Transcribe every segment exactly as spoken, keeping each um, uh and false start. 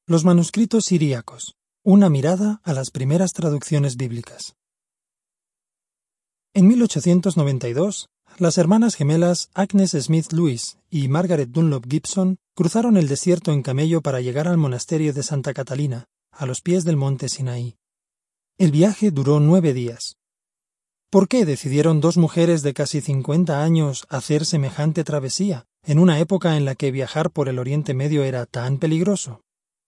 Los manuscritos siríacos. Una mirada a las primeras traducciones bíblicas. En mil ochocientos noventa y dos, las hermanas gemelas Agnes Smith Lewis y Margaret Dunlop Gibson cruzaron el desierto en camello para llegar al monasterio de Santa Catalina, a los pies del monte Sinaí. El viaje duró nueve días. ¿Por qué decidieron dos mujeres de casi cincuenta años hacer semejante travesía, en una época en la que viajar por el Oriente Medio era tan peligroso?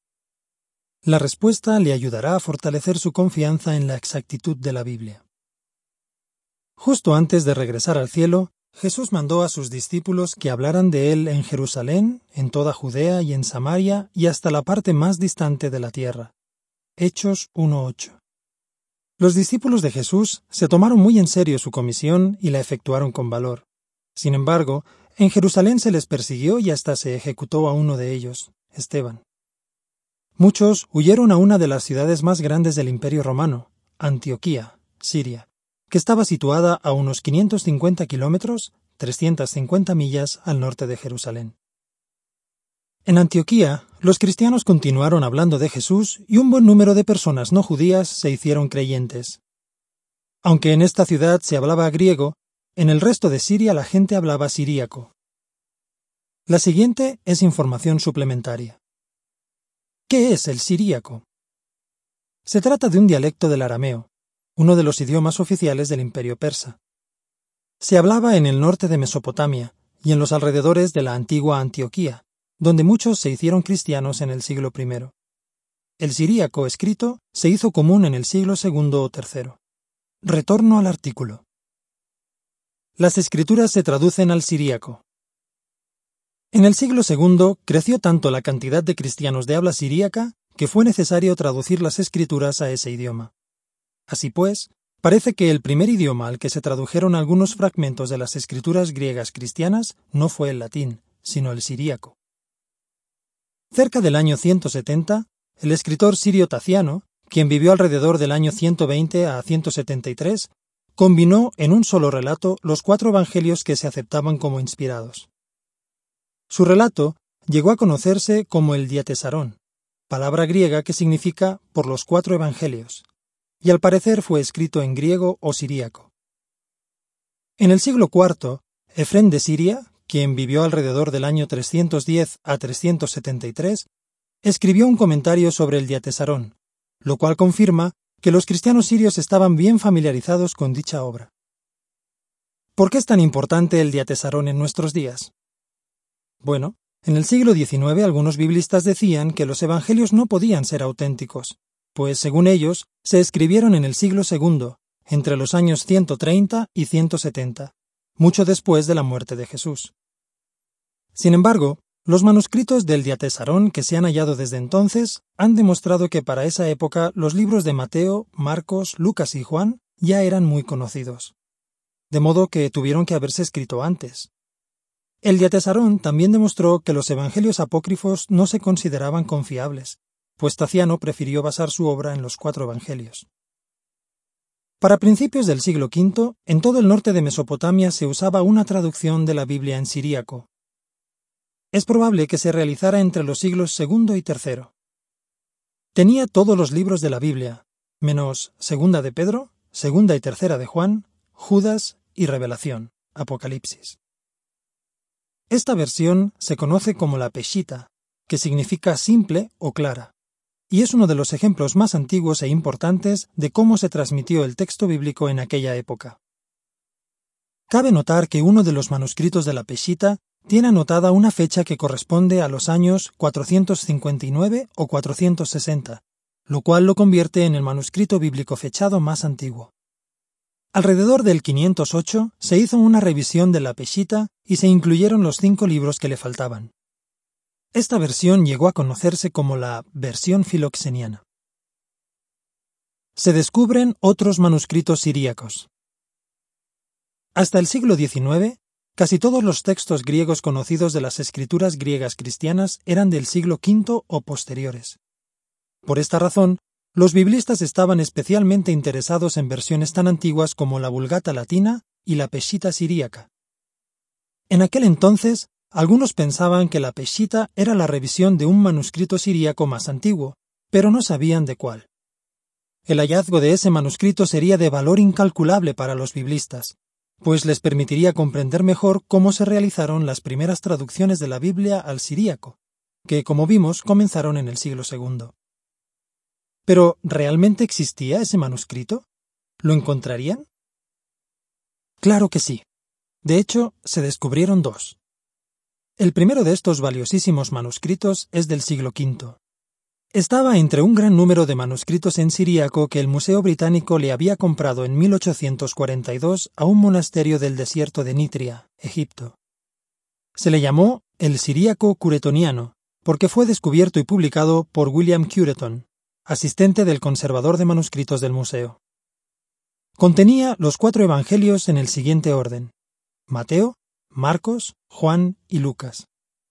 La respuesta le ayudará a fortalecer su confianza en la exactitud de la Biblia. Justo antes de regresar al cielo, Jesús mandó a sus discípulos que hablaran de él en Jerusalén, en toda Judea y en Samaria y hasta la parte más distante de la tierra. Hechos uno ocho. Los discípulos de Jesús se tomaron muy en serio su comisión y la efectuaron con valor. Sin embargo, en Jerusalén se les persiguió y hasta se ejecutó a uno de ellos, Esteban. Muchos huyeron a una de las ciudades más grandes del Imperio Romano, Antioquía, Siria, que estaba situada a unos quinientos cincuenta kilómetros, trescientas cincuenta millas al norte de Jerusalén. En Antioquía, los cristianos continuaron hablando de Jesús y un buen número de personas no judías se hicieron creyentes. Aunque en esta ciudad se hablaba griego, en el resto de Siria la gente hablaba siríaco. La siguiente es información suplementaria. ¿Qué es el siríaco? Se trata de un dialecto del arameo, uno de los idiomas oficiales del Imperio Persa. Se hablaba en el norte de Mesopotamia y en los alrededores de la antigua Antioquía, donde muchos se hicieron cristianos en el siglo primero. El siríaco escrito se hizo común en el siglo segundo o tercero. Retorno al artículo. Las escrituras se traducen al siríaco. En el siglo segundo creció tanto la cantidad de cristianos de habla siríaca que fue necesario traducir las escrituras a ese idioma. Así pues, parece que el primer idioma al que se tradujeron algunos fragmentos de las escrituras griegas cristianas no fue el latín, sino el siríaco. Cerca del año ciento setenta, el escritor sirio Taciano, quien vivió alrededor del año ciento veinte a ciento setenta y tres, combinó en un solo relato los cuatro evangelios que se aceptaban como inspirados. Su relato llegó a conocerse como el Diatesarón, palabra griega que significa por los cuatro evangelios, y al parecer fue escrito en griego o siríaco. En el siglo cuarto, Efrén de Siria, quien vivió alrededor del año trescientos diez a trescientos setenta y tres, escribió un comentario sobre el Diatesarón, lo cual confirma que los cristianos sirios estaban bien familiarizados con dicha obra. ¿Por qué es tan importante el Diatesarón en nuestros días? Bueno, en el siglo diecinueve algunos biblistas decían que los evangelios no podían ser auténticos, pues según ellos se escribieron en el siglo segundo, entre los años ciento treinta y ciento setenta, mucho después de la muerte de Jesús. Sin embargo, los manuscritos del Diatesarón que se han hallado desde entonces han demostrado que para esa época los libros de Mateo, Marcos, Lucas y Juan ya eran muy conocidos, de modo que tuvieron que haberse escrito antes. El Diatesarón también demostró que los evangelios apócrifos no se consideraban confiables, pues Taciano prefirió basar su obra en los cuatro evangelios. Para principios del siglo quinto, en todo el norte de Mesopotamia se usaba una traducción de la Biblia en siríaco. Es probable que se realizara entre los siglos segundo y tercero. Tenía todos los libros de la Biblia, menos Segunda de Pedro, Segunda y Tercera de Juan, Judas y Revelación, Apocalipsis. Esta versión se conoce como la Peshita, que significa simple o clara, y es uno de los ejemplos más antiguos e importantes de cómo se transmitió el texto bíblico en aquella época. Cabe notar que uno de los manuscritos de la Peshita tiene anotada una fecha que corresponde a los años cuatrocientos cincuenta y nueve o cuatrocientos sesenta, lo cual lo convierte en el manuscrito bíblico fechado más antiguo. Alrededor del quinientos ocho se hizo una revisión de la Peshita y se incluyeron los cinco libros que le faltaban. Esta versión llegó a conocerse como la versión filoxeniana. Se descubren otros manuscritos siríacos. Hasta el siglo diecinueve, casi todos los textos griegos conocidos de las escrituras griegas cristianas eran del siglo quinto o posteriores. Por esta razón, los biblistas estaban especialmente interesados en versiones tan antiguas como la Vulgata latina y la Peshita siríaca. En aquel entonces, Algunos pensaban que la Peshita era la revisión de un manuscrito siríaco más antiguo, pero no sabían de cuál. El hallazgo de ese manuscrito sería de valor incalculable para los biblistas, pues les permitiría comprender mejor cómo se realizaron las primeras traducciones de la Biblia al siríaco, que, como vimos, comenzaron en el siglo segundo. Pero, ¿realmente existía ese manuscrito? ¿Lo encontrarían? Claro que sí. De hecho, se descubrieron dos. El primero de estos valiosísimos manuscritos es del siglo quinto. Estaba entre un gran número de manuscritos en siríaco que el Museo Británico le había comprado en mil ochocientos cuarenta y dos a un monasterio del desierto de Nitria, Egipto. Se le llamó el siríaco curetoniano, porque fue descubierto y publicado por William Cureton, asistente del conservador de manuscritos del museo. Contenía los cuatro evangelios en el siguiente orden: Mateo, Marcos, Juan y Lucas.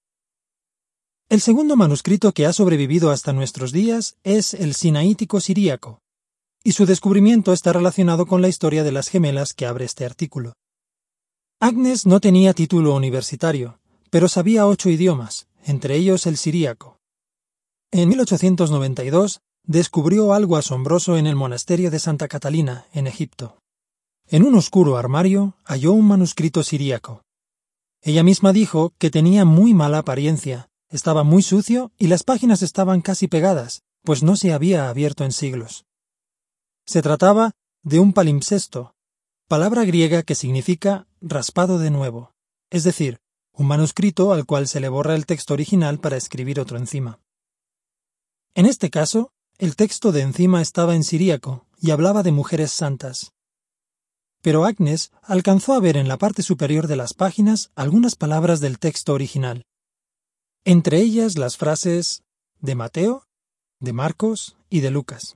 El segundo manuscrito que ha sobrevivido hasta nuestros días es el sinaítico siríaco, y su descubrimiento está relacionado con la historia de las gemelas que abre este artículo. Agnes no tenía título universitario, pero sabía ocho idiomas, entre ellos el siríaco. En mil ochocientos noventa y dos descubrió algo asombroso en el monasterio de Santa Catalina, en Egipto. En un oscuro armario halló un manuscrito siríaco. Ella misma dijo que tenía muy mala apariencia, estaba muy sucio y las páginas estaban casi pegadas, pues no se había abierto en siglos. Se trataba de un palimpsesto, palabra griega que significa raspado de nuevo, es decir, un manuscrito al cual se le borra el texto original para escribir otro encima. En este caso, el texto de encima estaba en siríaco y hablaba de mujeres santas. Pero Agnes alcanzó a ver en la parte superior de las páginas algunas palabras del texto original. Entre ellas las frases de Mateo, de Marcos y de Lucas.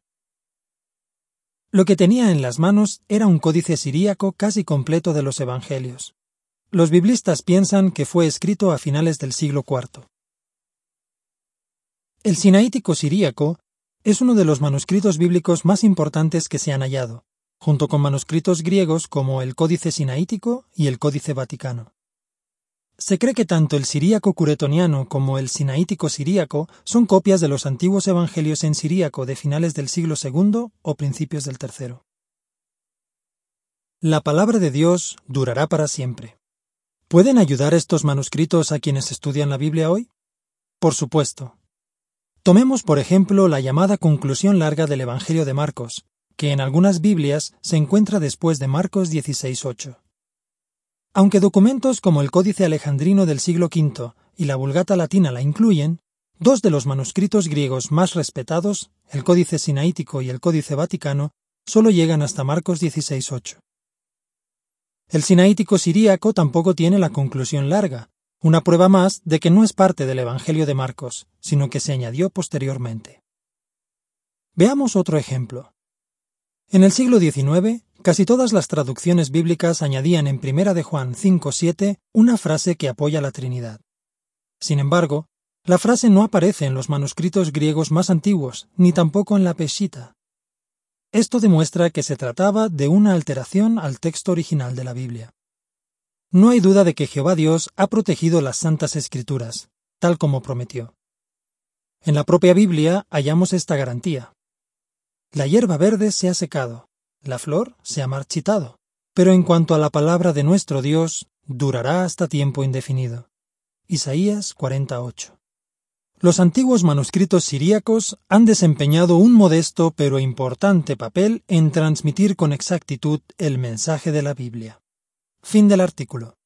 Lo que tenía en las manos era un códice siríaco casi completo de los evangelios. Los biblistas piensan que fue escrito a finales del siglo cuarto. El sinaítico siríaco es uno de los manuscritos bíblicos más importantes que se han hallado, junto con manuscritos griegos como el Códice Sinaítico y el Códice Vaticano. Se cree que tanto el siríaco curetoniano como el sinaítico siríaco son copias de los antiguos evangelios en siríaco de finales del siglo segundo o principios del tercero. La palabra de Dios durará para siempre. ¿Pueden ayudar estos manuscritos a quienes estudian la Biblia hoy? Por supuesto. Tomemos, por ejemplo, la llamada conclusión larga del Evangelio de Marcos, que en algunas Biblias se encuentra después de Marcos dieciséis ocho. Aunque documentos como el Códice Alejandrino del siglo quinto y la Vulgata Latina la incluyen, dos de los manuscritos griegos más respetados, el Códice Sinaítico y el Códice Vaticano, solo llegan hasta Marcos dieciséis ocho. El sinaítico siríaco tampoco tiene la conclusión larga, una prueba más de que no es parte del Evangelio de Marcos, sino que se añadió posteriormente. Veamos otro ejemplo. En el siglo diecinueve, casi todas las traducciones bíblicas añadían en Primera de Juan cinco siete una frase que apoya la Trinidad. Sin embargo, la frase no aparece en los manuscritos griegos más antiguos, ni tampoco en la Peshita. Esto demuestra que se trataba de una alteración al texto original de la Biblia. No hay duda de que Jehová Dios ha protegido las Santas Escrituras, tal como prometió. En la propia Biblia hallamos esta garantía. La hierba verde se ha secado, la flor se ha marchitado, pero en cuanto a la palabra de nuestro Dios, durará hasta tiempo indefinido. Isaías cuarenta ocho. Los antiguos manuscritos siríacos han desempeñado un modesto pero importante papel en transmitir con exactitud el mensaje de la Biblia. Fin del artículo.